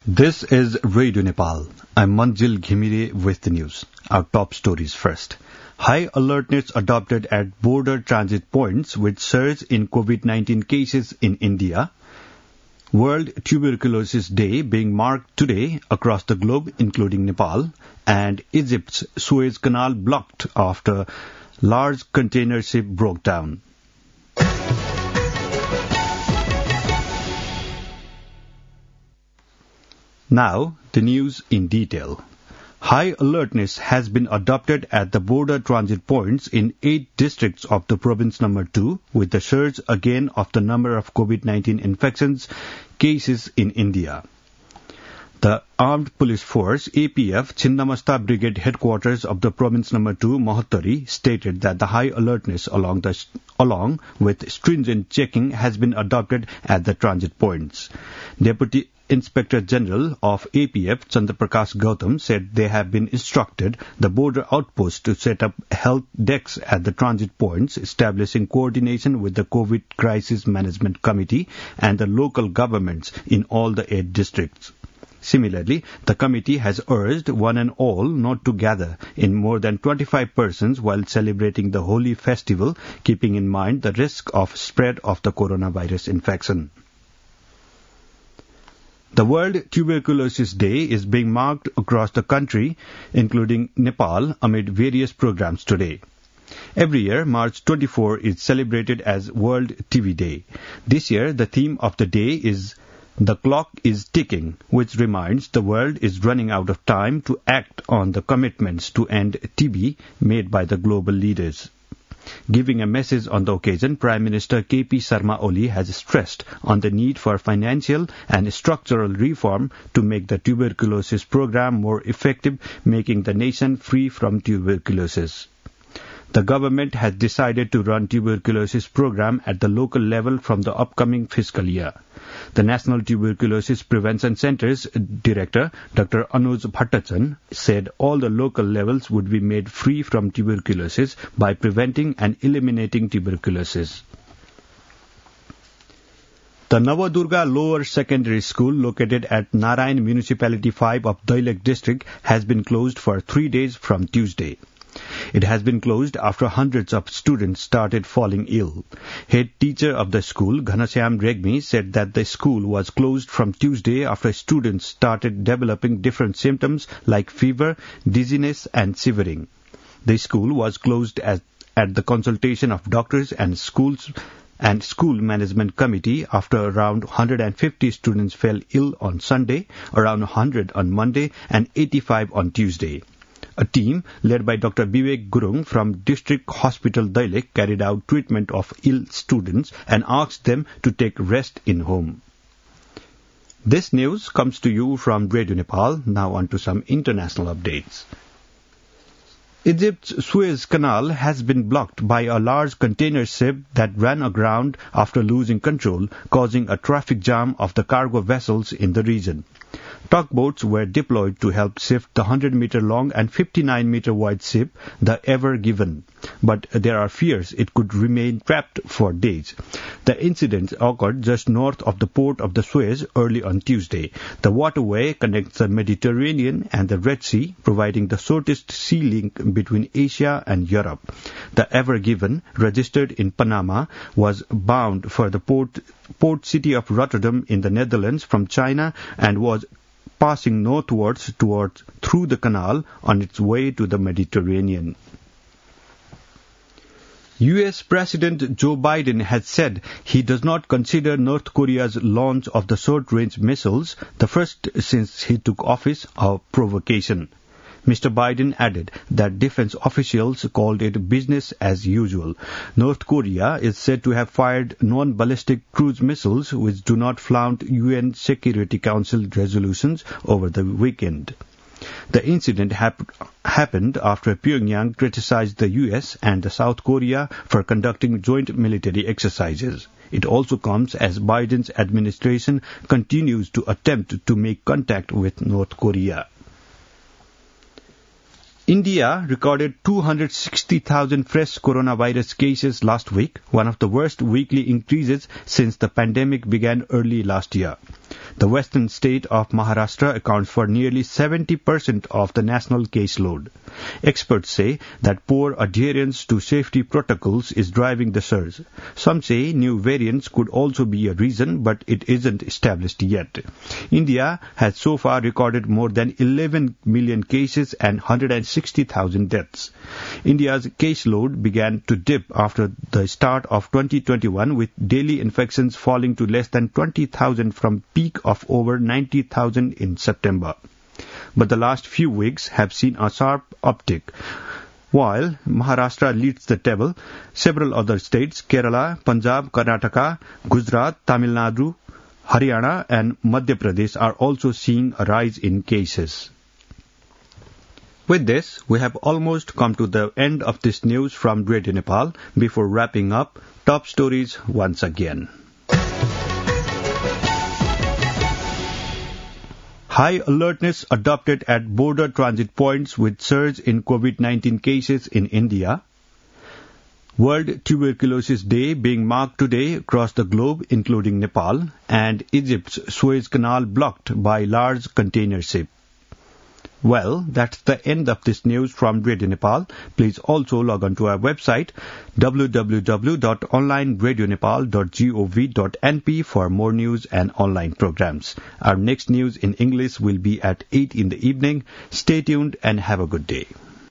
This is Radio Nepal. I'm Manjil Ghimire with the news. Our top stories first. High alertness adopted at border transit points with surge in COVID-19 cases in India. World Tuberculosis Day being marked today across the globe, including Nepal. And Egypt's Suez Canal blocked after large container ship broke down. Now, the news in detail. High alertness has been adopted at the border transit points in 8 districts of the province number 2, with the surge again of the number of COVID-19 infections cases in India. The Armed Police Force, APF, Chinnamasta Brigade headquarters of the province number 2, Mohattari, stated that the high alertness along with stringent checking has been adopted at the transit points. Deputy Inspector General of APF, Chandraprakash Gautam, said they have been instructed the border outpost to set up health desks at the transit points, establishing coordination with the COVID Crisis Management Committee and the local governments in all the 8 districts. Similarly, the committee has urged one and all not to gather in more than 25 persons while celebrating the Holi festival, keeping in mind the risk of spread of the coronavirus infection. The World Tuberculosis Day is being marked across the country, including Nepal, amid various programs today. Every year, March 24 is celebrated as World TB Day. This year, the theme of the day is "The Clock is Ticking," which reminds the world is running out of time to act on the commitments to end TB made by the global leaders. Giving a message on the occasion, Prime Minister KP Sharma Oli has stressed on the need for financial and structural reform to make the tuberculosis program more effective, making the nation free from tuberculosis. The government has decided to run tuberculosis program at the local level from the upcoming fiscal year. The National Tuberculosis Prevention Center's director, Dr. Anuj Bhattachan, said all the local levels would be made free from tuberculosis by preventing and eliminating tuberculosis. The Navadurga Lower Secondary School, located at Narayan Municipality 5 of Dailak District, has been closed for 3 days from Tuesday. It has been closed after hundreds of students started falling ill. Head teacher of the school, Ghanashyam Regmi, said that the school was closed from Tuesday after students started developing different symptoms like fever, dizziness and shivering. The school was closed at the consultation of doctors and school management committee after around 150 students fell ill on Sunday, around 100 on Monday and 85 on Tuesday. A team led by Dr. Vivek Gurung from District Hospital Dailak carried out treatment of ill students and asked them to take rest in home. This news comes to you from Radio Nepal. Now on to some international updates. Egypt's Suez Canal has been blocked by a large container ship that ran aground after losing control, causing a traffic jam of the cargo vessels in the region. Tugboats were deployed to help shift the 100-meter-long and 59-meter-wide ship, the Ever Given. But there are fears it could remain trapped for days. The incident occurred just north of the port of the Suez early on Tuesday. The waterway connects the Mediterranean and the Red Sea, providing the shortest sea link between Asia and Europe. The Ever Given, registered in Panama, was bound for the port city of Rotterdam in the Netherlands from China and was passing northwards through the canal on its way to the Mediterranean. U.S. President Joe Biden has said he does not consider North Korea's launch of the short-range missiles, the first since he took office, a provocation. Mr. Biden added that defense officials called it business as usual. North Korea is said to have fired non-ballistic cruise missiles which do not flout UN Security Council resolutions over the weekend. The incident happened after Pyongyang criticized the US and South Korea for conducting joint military exercises. It also comes as Biden's administration continues to attempt to make contact with North Korea. India recorded 260,000 fresh coronavirus cases last week, one of the worst weekly increases since the pandemic began early last year. The western state of Maharashtra accounts for nearly 70% of the national caseload. Experts say that poor adherence to safety protocols is driving the surge. Some say new variants could also be a reason, but it isn't established yet. India has so far recorded more than 11 million cases and 160,000 deaths. India's caseload began to dip after the start of 2021, with daily infections falling to less than 20,000 from peak of over 90,000 in September. But the last few weeks have seen a sharp uptick. While Maharashtra leads the table, several other states, Kerala, Punjab, Karnataka, Gujarat, Tamil Nadu, Haryana and Madhya Pradesh are also seeing a rise in cases. With this, we have almost come to the end of this news from Radio Nepal. Before wrapping up, top stories once again. High alertness adopted at border transit points with surge in COVID-19 cases in India. World Tuberculosis Day being marked today across the globe, including Nepal, and Egypt's Suez Canal blocked by large container ship. Well, that's the end of this news from Radio Nepal. Please also log on to our website www.onlineradionepal.gov.np for more news and online programs. Our next news in English will be at 8 in the evening. Stay tuned and have a good day.